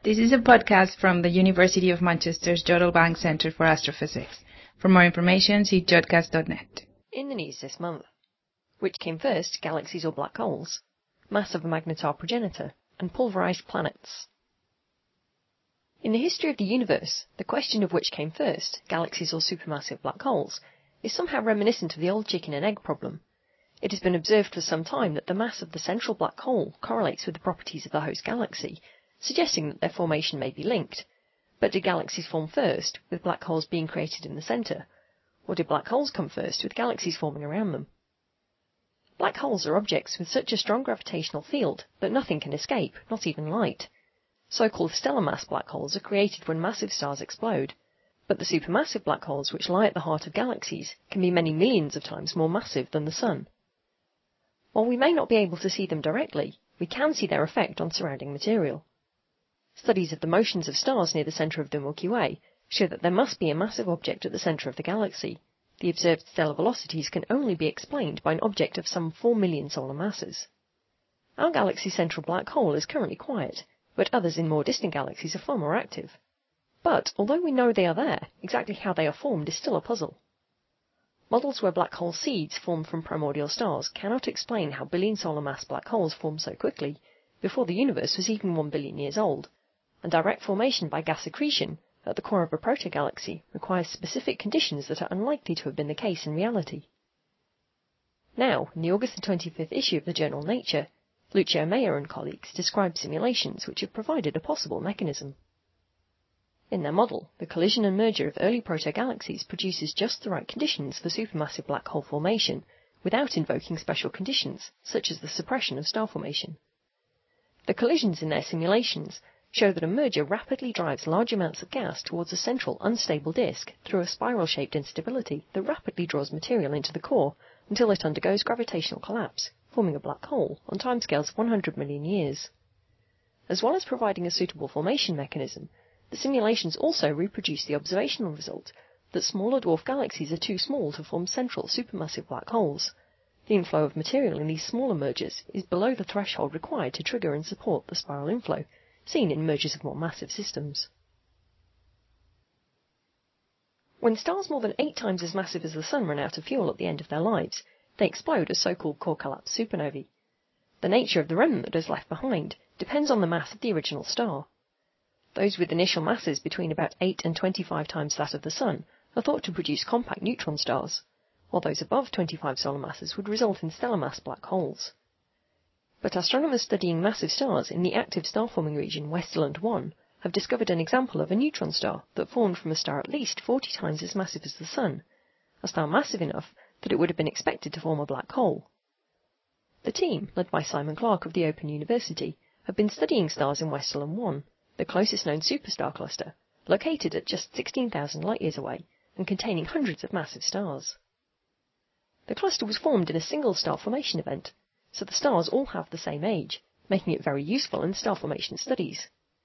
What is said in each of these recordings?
This is a podcast from the University of Manchester's Jodrell Bank Centre for Astrophysics. For more information, see jodcast.net. In the news this month, which came first, galaxies or black holes, mass of a magnetar progenitor, and pulverized planets. In the history of the universe, the question of which came first, galaxies or supermassive black holes, is somehow reminiscent of the old chicken and egg problem. It has been observed for some time that the mass of the central black hole correlates with the properties of the host galaxy, suggesting that their formation may be linked. But did galaxies form first, with black holes being created in the centre? Or did black holes come first, with galaxies forming around them? Black holes are objects with such a strong gravitational field that nothing can escape, not even light. So-called stellar mass black holes are created when massive stars explode, but the supermassive black holes which lie at the heart of galaxies can be many millions of times more massive than the Sun. While we may not be able to see them directly, we can see their effect on surrounding material. Studies of the motions of stars near the centre of the Milky Way show that there must be a massive object at the centre of the galaxy. The observed stellar velocities can only be explained by an object of some 4 million solar masses. Our galaxy's central black hole is currently quiet, but others in more distant galaxies are far more active. But, although we know they are there, exactly how they are formed is still a puzzle. Models where black hole seeds formed from primordial stars cannot explain how billion solar mass black holes formed so quickly, before the universe was even 1 billion years old, and direct formation by gas accretion at the core of a protogalaxy requires specific conditions that are unlikely to have been the case in reality. Now, in the August 25th issue of the journal Nature, Lucio Meyer and colleagues describe simulations which have provided a possible mechanism. In their model, the collision and merger of early protogalaxies produces just the right conditions for supermassive black hole formation, without invoking special conditions, such as the suppression of star formation. The collisions in their simulations show that a merger rapidly drives large amounts of gas towards a central unstable disk through a spiral-shaped instability that rapidly draws material into the core until it undergoes gravitational collapse, forming a black hole on timescales of 100 million years. As well as providing a suitable formation mechanism, the simulations also reproduce the observational result that smaller dwarf galaxies are too small to form central supermassive black holes. The inflow of material in these smaller mergers is below the threshold required to trigger and support the spiral inflow, seen in mergers of more massive systems. When stars more than 8 times as massive as the Sun run out of fuel at the end of their lives, they explode as so-called core collapse supernovae. The nature of the remnant that is left behind depends on the mass of the original star. Those with initial masses between about 8 and 25 times that of the Sun are thought to produce compact neutron stars, while those above 25 solar masses would result in stellar mass black holes. But astronomers studying massive stars in the active star-forming region Westerland 1 have discovered an example of a neutron star that formed from a star at least 40 times as massive as the Sun, a star massive enough that it would have been expected to form a black hole. The team, led by Simon Clark of the Open University, have been studying stars in Westerland 1, the closest known superstar cluster, located at just 16,000 light-years away and containing hundreds of massive stars. The cluster was formed in a single star formation event, so the stars all have the same age, making it very useful in star formation studies.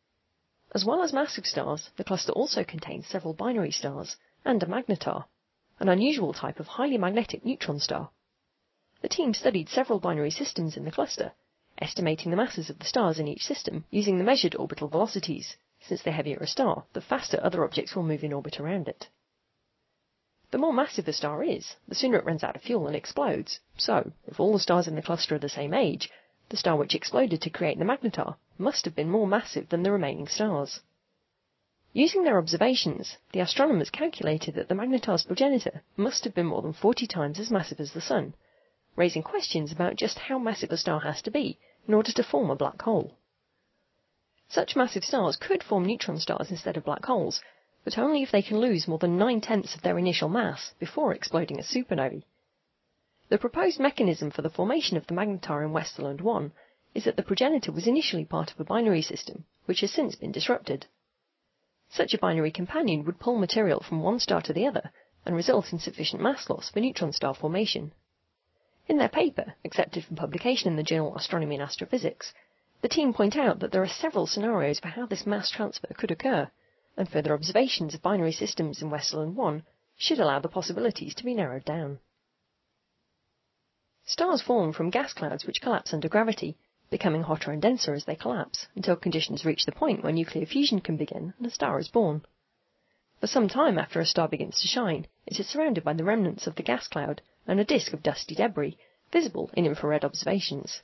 As well as massive stars, the cluster also contains several binary stars and a magnetar, an unusual type of highly magnetic neutron star. The team studied several binary systems in the cluster, estimating the masses of the stars in each system using the measured orbital velocities. Since the heavier a star, the faster other objects will move in orbit around it. The more massive a star is, the sooner it runs out of fuel and explodes, so, if all the stars in the cluster are the same age, the star which exploded to create the magnetar must have been more massive than the remaining stars. Using their observations, the astronomers calculated that the magnetar's progenitor must have been more than 40 times as massive as the Sun, raising questions about just how massive a star has to be in order to form a black hole. Such massive stars could form neutron stars instead of black holes, but only if they can lose more than 9/10 of their initial mass before exploding as supernovae. The proposed mechanism for the formation of the magnetar in Westerland 1 is that the progenitor was initially part of a binary system, which has since been disrupted. Such a binary companion would pull material from one star to the other and result in sufficient mass loss for neutron star formation. In their paper, accepted for publication in the journal Astronomy and Astrophysics, the team point out that there are several scenarios for how this mass transfer could occur, and further observations of binary systems in Westerland 1 should allow the possibilities to be narrowed down. Stars form from gas clouds which collapse under gravity becoming hotter and denser as they collapse, until conditions reach the point where nuclear fusion can begin and a star is born. For some time after a star begins to shine, it is surrounded by the remnants of the gas cloud and a disk of dusty debris, visible in infrared observations.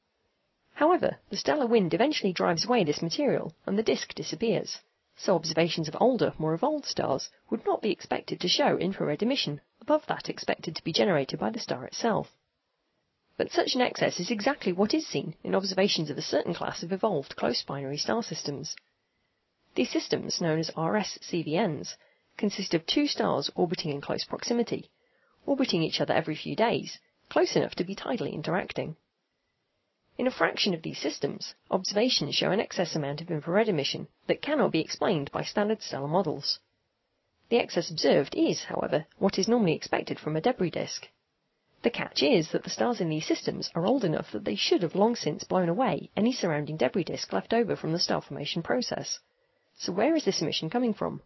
However, the stellar wind eventually drives away this material, and the disk disappears, so observations of older, more evolved stars would not be expected to show infrared emission above that expected to be generated by the star itself. But such an excess is exactly what is seen in observations of a certain class of evolved close binary star systems. These systems, known as RS-CVNs, consist of two stars orbiting in close proximity, orbiting each other every few days, close enough to be tidally interacting. In a fraction of these systems, observations show an excess amount of infrared emission that cannot be explained by standard stellar models. The excess observed is, however, what is normally expected from a debris disk. The catch is that the stars in these systems are old enough that they should have long since blown away any surrounding debris disk left over from the star formation process. So where is this emission coming from?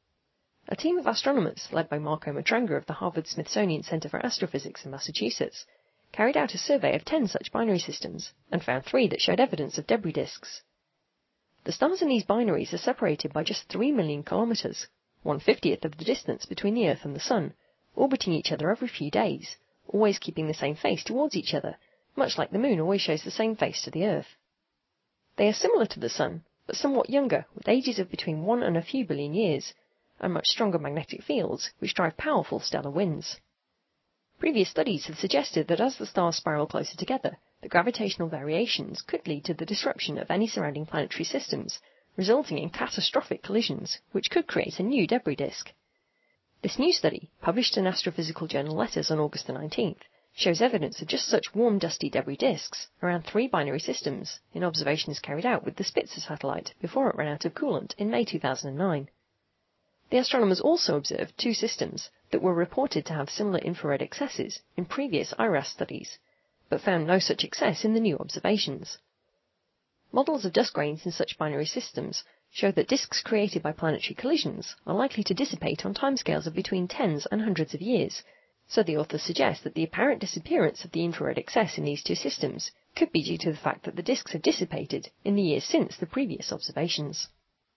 A team of astronomers, led by Marco Matranga of the Harvard-Smithsonian Center for Astrophysics in Massachusetts, carried out a survey of 10 such binary systems, and found 3 that showed evidence of debris disks. The stars in these binaries are separated by just 3 million kilometers, 1/50th of the distance between the Earth and the Sun, orbiting each other every few days, always keeping the same face towards each other, much like the Moon always shows the same face to the Earth. They are similar to the Sun, but somewhat younger, with ages of between 1 and a few billion years, and much stronger magnetic fields, which drive powerful stellar winds. Previous studies have suggested that as the stars spiral closer together, the gravitational variations could lead to the disruption of any surrounding planetary systems, resulting in catastrophic collisions, which could create a new debris disk. This new study, published in Astrophysical Journal Letters on August the 19th, shows evidence of just such warm, dusty debris disks around 3 binary systems in observations carried out with the Spitzer satellite before it ran out of coolant in May 2009. The astronomers also observed 2 systems that were reported to have similar infrared excesses in previous IRAS studies, but found no such excess in the new observations. Models of dust grains in such binary systems show that disks created by planetary collisions are likely to dissipate on timescales of between tens and hundreds of years, so the authors suggest that the apparent disappearance of the infrared excess in these 2 systems could be due to the fact that the disks have dissipated in the years since the previous observations.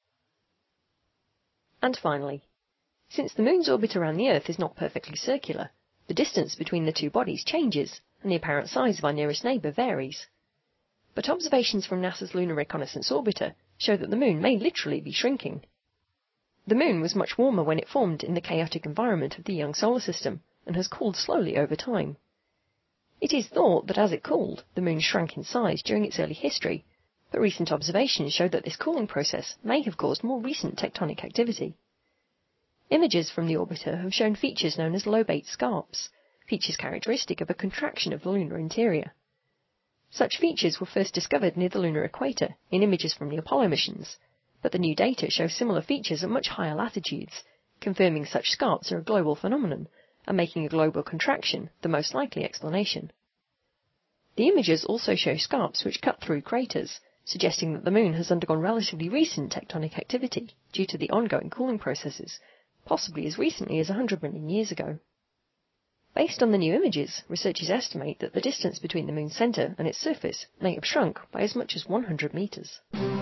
And finally, since the Moon's orbit around the Earth is not perfectly circular, the distance between the 2 bodies changes, and the apparent size of our nearest neighbour varies. But observations from NASA's Lunar Reconnaissance Orbiter show that the Moon may literally be shrinking. The Moon was much warmer when it formed in the chaotic environment of the young solar system, and has cooled slowly over time. It is thought that as it cooled, the Moon shrank in size during its early history, but recent observations show that this cooling process may have caused more recent tectonic activity. Images from the orbiter have shown features known as lobate scarps, features characteristic of a contraction of the lunar interior. Such features were first discovered near the lunar equator in images from the Apollo missions, but the new data show similar features at much higher latitudes, confirming such scarps are a global phenomenon, and making a global contraction the most likely explanation. The images also show scarps which cut through craters, suggesting that the Moon has undergone relatively recent tectonic activity due to the ongoing cooling processes, possibly as recently as 100 million years ago. Based on the new images, researchers estimate that the distance between the Moon's centre and its surface may have shrunk by as much as 100 metres.